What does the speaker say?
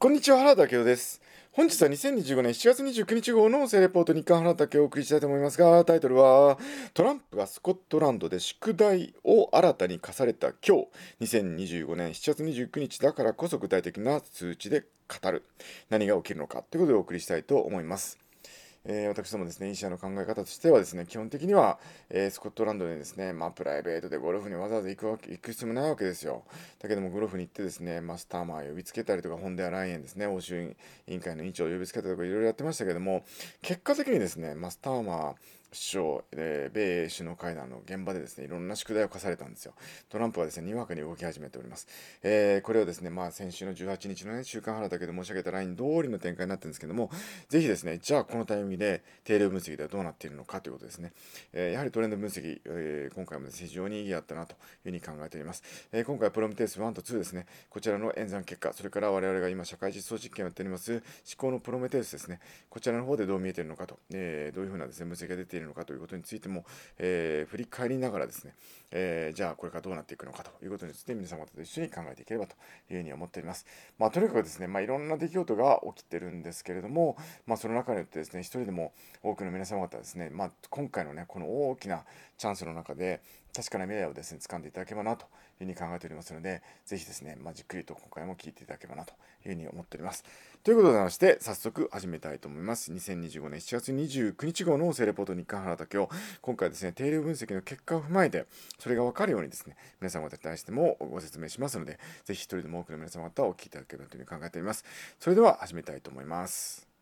こんにちは、原田明夫です。本日は2025年7月29日号の音声レポート日刊原田明をお送りしたいと思いますが、タイトルは、トランプがスコットランドで宿題を新たに課された今日、2025年7月29日だからこそ具体的な数値で語る。何が起きるのかということでお送りしたいと思います。私どもですね、医者の考え方としてはですね、基本的には、スコットランドでですね、プライベートでゴルフにわざわざ行く必要もないわけですよ。だけども、ゴルフに行ってですね、スターマー呼びつけたりとか、ホンデアライエンですね、欧州委員会の委員長を呼びつけたりとか、いろいろやってましたけども、結果的にですね、スターマー、首相、米英首脳会談の現場でですね、いろんな宿題を課されたんですよ。トランプはですね、にわかに動き始めております。これをですね、先週の18日のね、週刊原だけで申し上げたライン通りの展開になってるんですけども、ぜひですね、じゃあこのタイミングで定量分析ではどうなっているのかということですね。やはりトレンド分析、今回もですね、非常に意義あったなというふうに考えております。今回プロメテウス1と2ですね、こちらの演算結果、それから我々が今社会実装実験をやっております思考のプロメテウスですね、こちらの方でどう見えているのかと、どういうふうなですね、分析が出ているのかということについても、振り返りながらですね、じゃあこれからどうなっていくのかということについて皆様と一緒に考えていければというふうに思っております。とにかくですね、いろんな出来事が起きてるんですけれども、その中によってですね、一人でも多くの皆様方ですね、今回のね、この大きなチャンスの中で、確かな未来をですね、掴んでいただければなというふうに考えておりますので、ぜひですね、じっくりと今回も聞いていただければなというふうに思っております。ということでございまして、早速始めたいと思います。2025年7月29日号の音声レポート日刊原田今日、今回ですね、定量分析の結果を踏まえて、それが分かるようにですね、皆様方に対してもご説明しますので、ぜひ一人でも多くの皆様方をお聞きいただければというふうに考えております。それでは始めたいと思います。